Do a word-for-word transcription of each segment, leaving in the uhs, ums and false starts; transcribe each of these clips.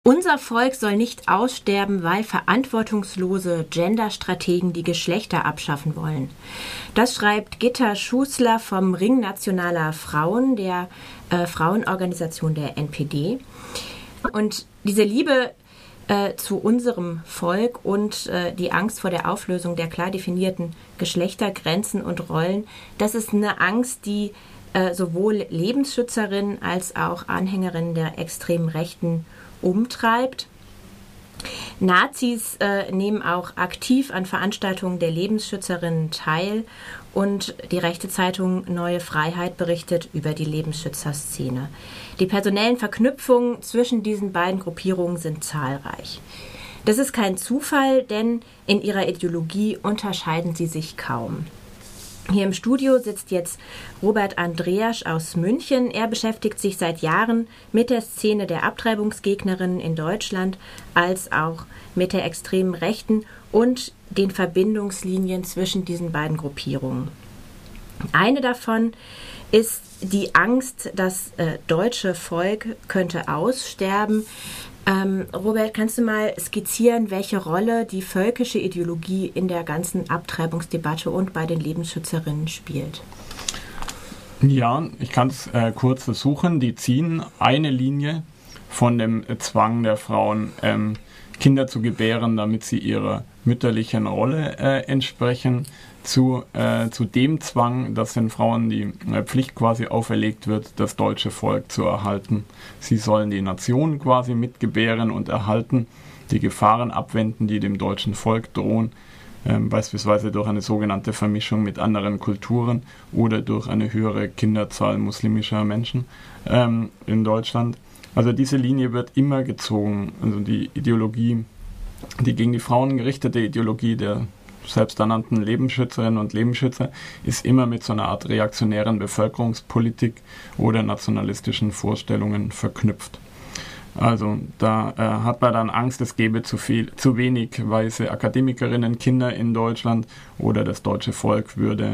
Unser Volk soll nicht aussterben, weil verantwortungslose Genderstrategen die Geschlechter abschaffen wollen. Das schreibt Gitta Schußler vom Ring Nationaler Frauen, der äh, Frauenorganisation der N P D. Und diese Liebe äh, zu unserem Volk und äh, die Angst vor der Auflösung der klar definierten Geschlechtergrenzen und Rollen, das ist eine Angst, die äh, sowohl Lebensschützerinnen als auch Anhängerinnen der extremen Rechten umtreibt. Nazis äh, nehmen auch aktiv an Veranstaltungen der Lebensschützerinnen teil und die rechte Zeitung Neue Freiheit berichtet über die Lebensschützerszene. Die personellen Verknüpfungen zwischen diesen beiden Gruppierungen sind zahlreich. Das ist kein Zufall, denn in ihrer Ideologie unterscheiden sie sich kaum. Hier im Studio sitzt jetzt Robert Andreasch aus München. Er beschäftigt sich seit Jahren mit der Szene der Abtreibungsgegnerinnen in Deutschland, als auch mit der extremen Rechten und den Verbindungslinien zwischen diesen beiden Gruppierungen. Eine davon ist die Angst, das äh, deutsche Volk könnte aussterben. Ähm, Robert, kannst du mal skizzieren, welche Rolle die völkische Ideologie in der ganzen Abtreibungsdebatte und bei den Lebensschützerinnen spielt? Ja, ich kann es äh, kurz versuchen. Die ziehen eine Linie von dem Zwang der Frauen, ähm, Kinder zu gebären, damit sie ihrer mütterlichen Rolle äh, entsprechen, zu, äh, zu dem Zwang, dass den Frauen die äh, Pflicht quasi auferlegt wird, das deutsche Volk zu erhalten. Sie sollen die Nation quasi mitgebären und erhalten, die Gefahren abwenden, die dem deutschen Volk drohen, äh, beispielsweise durch eine sogenannte Vermischung mit anderen Kulturen oder durch eine höhere Kinderzahl muslimischer Menschen ähm, in Deutschland. Also diese Linie wird immer gezogen, also die Ideologie, die gegen die Frauen gerichtete Ideologie der selbsternannten Lebensschützerinnen und Lebensschützer ist immer mit so einer Art reaktionären Bevölkerungspolitik oder nationalistischen Vorstellungen verknüpft. Also da äh, hat man dann Angst, es gäbe zu viel, zu wenig weiße Akademikerinnen, Kinder in Deutschland oder das deutsche Volk würde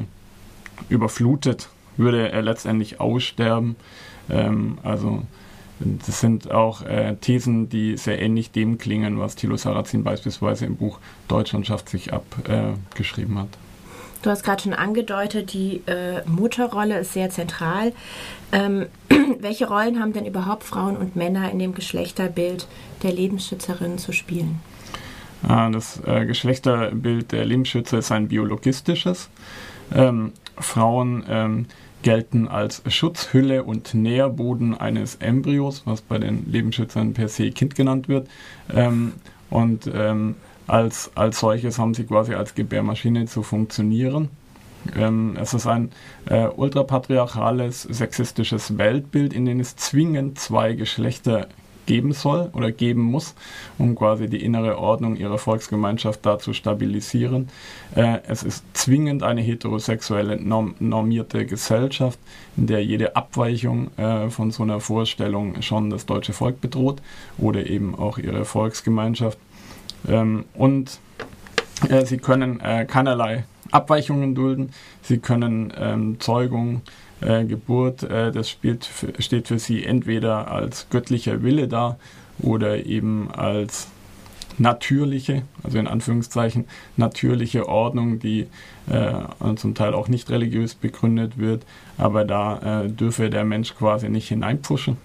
überflutet, würde er letztendlich aussterben. Ähm, also Das sind auch äh, Thesen, die sehr ähnlich dem klingen, was Thilo Sarrazin beispielsweise im Buch Deutschland schafft sich ab äh, geschrieben hat. Du hast gerade schon angedeutet, die äh, Mutterrolle ist sehr zentral. Ähm, welche Rollen haben denn überhaupt Frauen und Männer in dem Geschlechterbild der Lebensschützerinnen zu spielen? Ah, das äh, Geschlechterbild der Lebensschützer ist ein biologistisches. Ähm, Frauen ähm, gelten als Schutzhülle und Nährboden eines Embryos, was bei den Lebensschützern per se Kind genannt wird. Ähm, und ähm, als, als solches haben sie quasi als Gebärmaschine zu funktionieren. Ähm, es ist ein äh, ultrapatriarchales, sexistisches Weltbild, in dem es zwingend zwei Geschlechter geben soll oder geben muss, um quasi die innere Ordnung ihrer Volksgemeinschaft da zu stabilisieren. Äh, es ist zwingend eine heterosexuelle, norm- normierte Gesellschaft, in der jede Abweichung äh, von so einer Vorstellung schon das deutsche Volk bedroht oder eben auch ihre Volksgemeinschaft. Ähm, und äh, sie können äh, keinerlei Abweichungen dulden, sie können ähm, Zeugung, Äh, Geburt, äh, das spielt für, steht für sie entweder als göttlicher Wille da oder eben als natürliche, also in Anführungszeichen, natürliche Ordnung, die äh, zum Teil auch nicht religiös begründet wird, aber da äh, dürfe der Mensch quasi nicht hineinpfuschen.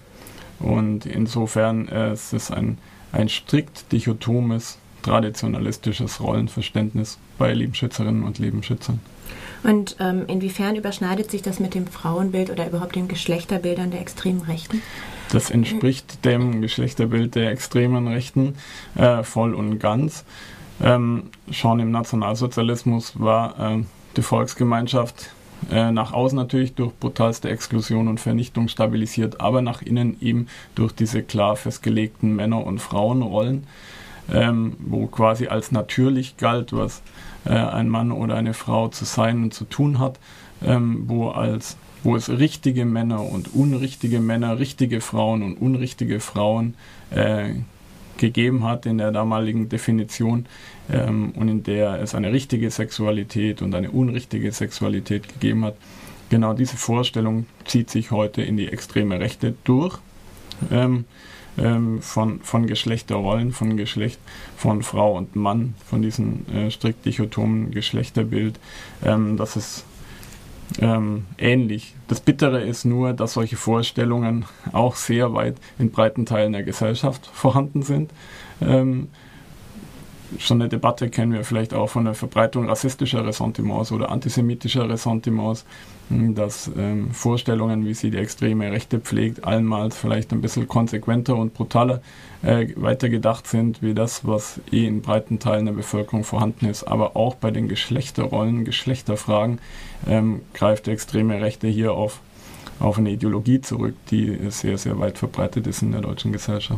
Und insofern äh, ist es ein, ein strikt dichotomes, traditionalistisches Rollenverständnis bei Lebensschützerinnen und Lebensschützern. Und ähm, inwiefern überschneidet sich das mit dem Frauenbild oder überhaupt den Geschlechterbildern der extremen Rechten? Das entspricht dem Geschlechterbild der extremen Rechten äh, voll und ganz. Ähm, schon im Nationalsozialismus war äh, die Volksgemeinschaft äh, nach außen natürlich durch brutalste Exklusion und Vernichtung stabilisiert, aber nach innen eben durch diese klar festgelegten Männer- und Frauenrollen, ähm, wo quasi als natürlich galt, was ein Mann oder eine Frau zu sein und zu tun hat, ähm, wo, als, wo es richtige Männer und unrichtige Männer, richtige Frauen und unrichtige Frauen äh, gegeben hat in der damaligen Definition ähm, und in der es eine richtige Sexualität und eine unrichtige Sexualität gegeben hat. Genau diese Vorstellung zieht sich heute in die extreme Rechte durch. Ähm, ähm, von, von Geschlechterrollen, von Geschlecht, von Frau und Mann, von diesem äh, strikt dichotomen Geschlechterbild. Ähm, das ist ähm, ähnlich. Das Bittere ist nur, dass solche Vorstellungen auch sehr weit in breiten Teilen der Gesellschaft vorhanden sind. Ähm, Schon eine Debatte kennen wir vielleicht auch von der Verbreitung rassistischer Ressentiments oder antisemitischer Ressentiments, dass ähm, Vorstellungen, wie sie die extreme Rechte pflegt, allenmals vielleicht ein bisschen konsequenter und brutaler äh, weitergedacht sind, wie das, was eh in breiten Teilen der Bevölkerung vorhanden ist. Aber auch bei den Geschlechterrollen, Geschlechterfragen ähm, greift die extreme Rechte hier auf, auf eine Ideologie zurück, die sehr, sehr weit verbreitet ist in der deutschen Gesellschaft.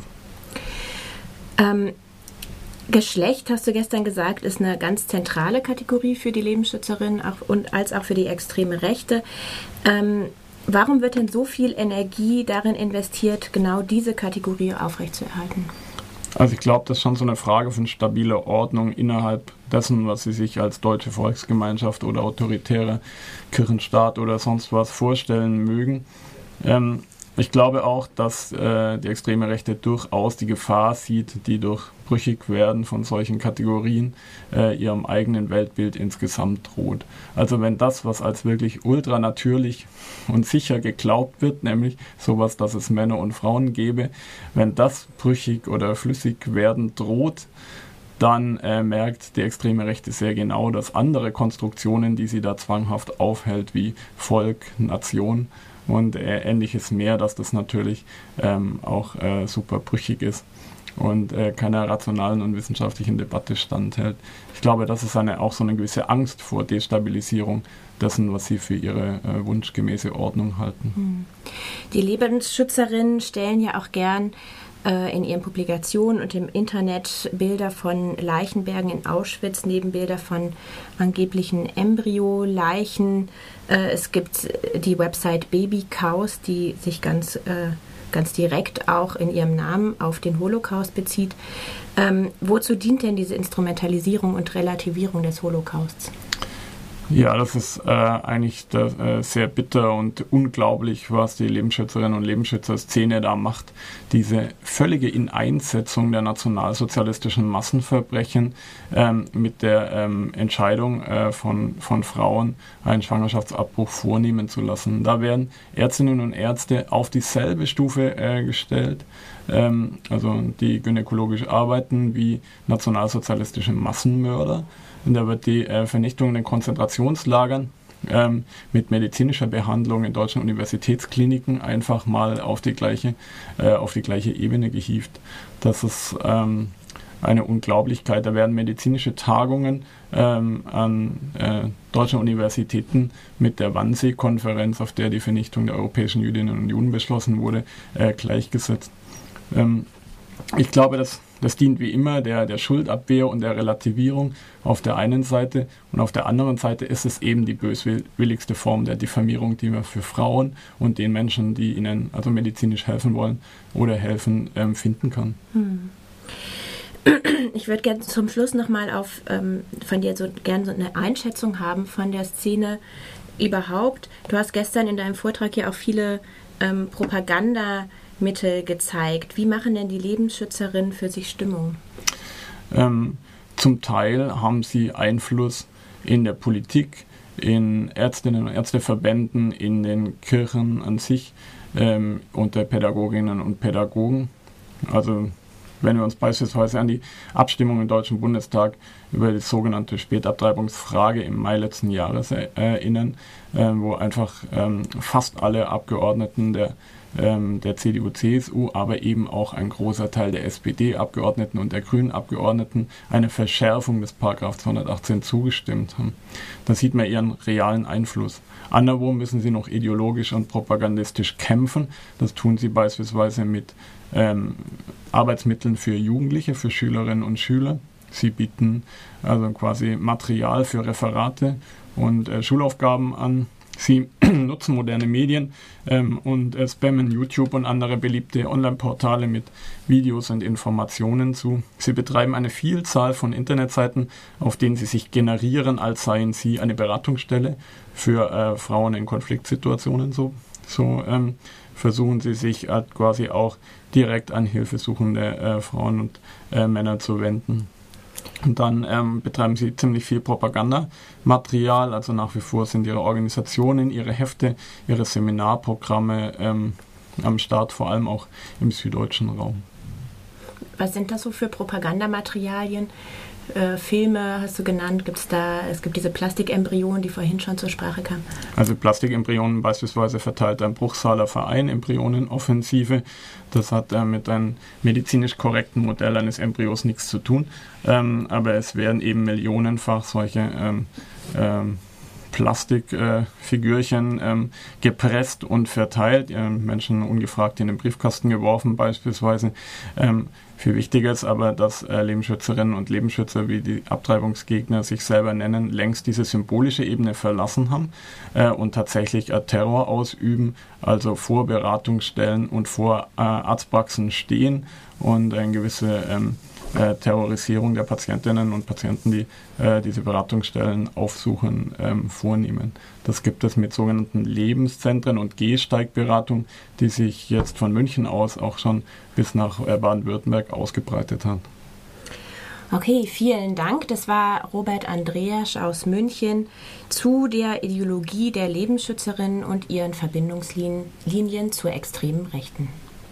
Ähm Geschlecht, hast du gestern gesagt, ist eine ganz zentrale Kategorie für die Lebensschützerin auch, und als auch für die extreme Rechte. Ähm, warum wird denn so viel Energie darin investiert, genau diese Kategorie aufrechtzuerhalten? Also ich glaube, das ist schon so eine Frage von stabiler Ordnung innerhalb dessen, was sie sich als deutsche Volksgemeinschaft oder autoritärer Kirchenstaat oder sonst was vorstellen mögen. Ähm, Ich glaube auch, dass äh, die extreme Rechte durchaus die Gefahr sieht, die durch Brüchigwerden von solchen Kategorien äh, ihrem eigenen Weltbild insgesamt droht. Also wenn das, was als wirklich ultranatürlich und sicher geglaubt wird, nämlich sowas, dass es Männer und Frauen gäbe, wenn das brüchig oder flüssig werden droht, dann äh, merkt die extreme Rechte sehr genau, dass andere Konstruktionen, die sie da zwanghaft aufhält, wie Volk, Nation, und äh, ähnliches mehr, dass das natürlich ähm, auch äh, super brüchig ist und äh, keiner rationalen und wissenschaftlichen Debatte standhält. Ich glaube, das ist eine, auch so eine gewisse Angst vor Destabilisierung dessen, was sie für ihre äh, wunschgemäße Ordnung halten. Die Lebensschützerinnen stellen ja auch gern in ihren Publikationen und im Internet Bilder von Leichenbergen in Auschwitz, neben Bilder von angeblichen Embryo-Leichen. Es gibt die Website Babychaos, die sich ganz, ganz direkt auch in ihrem Namen auf den Holocaust bezieht. Ähm, wozu dient denn diese Instrumentalisierung und Relativierung des Holocausts? Ja, das ist äh, eigentlich das, äh, sehr bitter und unglaublich, was die Lebensschützerinnen und Lebensschützer-Szene da macht. Diese völlige Ineinsetzung der nationalsozialistischen Massenverbrechen ähm, mit der ähm, Entscheidung äh, von, von Frauen, einen Schwangerschaftsabbruch vornehmen zu lassen. Da werden Ärztinnen und Ärzte auf dieselbe Stufe äh, gestellt, ähm, also die gynäkologisch arbeiten, wie nationalsozialistische Massenmörder. Und da wird die äh, Vernichtung in den Konzentrationslagern ähm, mit medizinischer Behandlung in deutschen Universitätskliniken einfach mal auf die gleiche, äh, auf die gleiche Ebene gehievt. Das ist ähm, eine Unglaublichkeit. Da werden medizinische Tagungen ähm, an äh, deutschen Universitäten mit der Wannsee-Konferenz, auf der die Vernichtung der europäischen Jüdinnen und Juden beschlossen wurde, äh, gleichgesetzt. Ähm, ich glaube, dass Das dient wie immer der, der Schuldabwehr und der Relativierung auf der einen Seite, und auf der anderen Seite ist es eben die böswilligste Form der Diffamierung, die man für Frauen und den Menschen, die ihnen also medizinisch helfen wollen oder helfen, ähm, finden kann. Hm. Ich würde gerne zum Schluss nochmal auf ähm, von dir so gerne so eine Einschätzung haben von der Szene überhaupt. Du hast gestern in deinem Vortrag ja auch viele ähm, Propaganda Mittel gezeigt. Wie machen denn die Lebensschützerinnen für sich Stimmung? Ähm, zum Teil haben sie Einfluss in der Politik, in Ärztinnen und Ärzteverbänden, in den Kirchen an sich, ähm, unter Pädagoginnen und Pädagogen. Also wenn wir uns beispielsweise an die Abstimmung im Deutschen Bundestag über die sogenannte Spätabtreibungsfrage im Mai letzten Jahres erinnern, äh, wo einfach ähm, fast alle Abgeordneten der der C D U C S U, aber eben auch ein großer Teil der S P D-Abgeordneten und der Grünen-Abgeordneten eine Verschärfung des Paragraph zweihundertachtzehn zugestimmt haben. Da sieht man ihren realen Einfluss. Anderswo müssen sie noch ideologisch und propagandistisch kämpfen. Das tun sie beispielsweise mit ähm, Arbeitsmitteln für Jugendliche, für Schülerinnen und Schüler. Sie bieten also quasi Material für Referate und äh, Schulaufgaben an. Sie nutzen moderne Medien ähm, und äh, spammen YouTube und andere beliebte Online-Portale mit Videos und Informationen zu. Sie betreiben eine Vielzahl von Internetseiten, auf denen sie sich generieren, als seien sie eine Beratungsstelle für äh, Frauen in Konfliktsituationen. So. So ähm, versuchen sie sich halt quasi auch direkt an hilfesuchende äh, Frauen und äh, Männer zu wenden. Und dann ähm, betreiben sie ziemlich viel Propagandamaterial, also nach wie vor sind ihre Organisationen, ihre Hefte, ihre Seminarprogramme ähm, am Start, vor allem auch im süddeutschen Raum. Was sind das so für Propagandamaterialien? Äh, Filme hast du genannt, gibt's da, es gibt diese Plastikembryonen, die vorhin schon zur Sprache kamen. Also Plastikembryonen beispielsweise verteilt ein Bruchsaler Verein Embryonenoffensive. Das hat äh, mit einem medizinisch korrekten Modell eines Embryos nichts zu tun, ähm, aber es werden eben millionenfach solche ähm, ähm, Plastikfigürchen äh, ähm, gepresst und verteilt, äh, Menschen ungefragt in den Briefkasten geworfen beispielsweise. Ähm, viel wichtiger ist aber, dass äh, Lebensschützerinnen und Lebensschützer, wie die Abtreibungsgegner sich selber nennen, längst diese symbolische Ebene verlassen haben äh, und tatsächlich äh, Terror ausüben, also vor Beratungsstellen und vor äh, Arztpraxen stehen und eine gewisse ähm, Äh, Terrorisierung der Patientinnen und Patienten, die äh, diese Beratungsstellen aufsuchen, ähm, vornehmen. Das gibt es mit sogenannten Lebenszentren und Gehsteigberatung, die sich jetzt von München aus auch schon bis nach äh, Baden-Württemberg ausgebreitet hat. Okay, vielen Dank. Das war Robert Andreasch aus München zu der Ideologie der Lebensschützerinnen und ihren Verbindungslinien zur extremen Rechten.